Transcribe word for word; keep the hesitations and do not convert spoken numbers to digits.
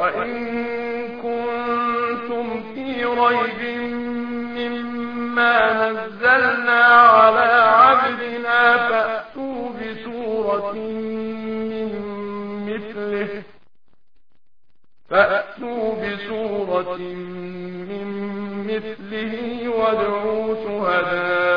وإن كنتم في ريب مما نزلنا على عبدنا فأتوا بسورة من مثله فأتوا بسورة من مثله وادعوا شهداءكم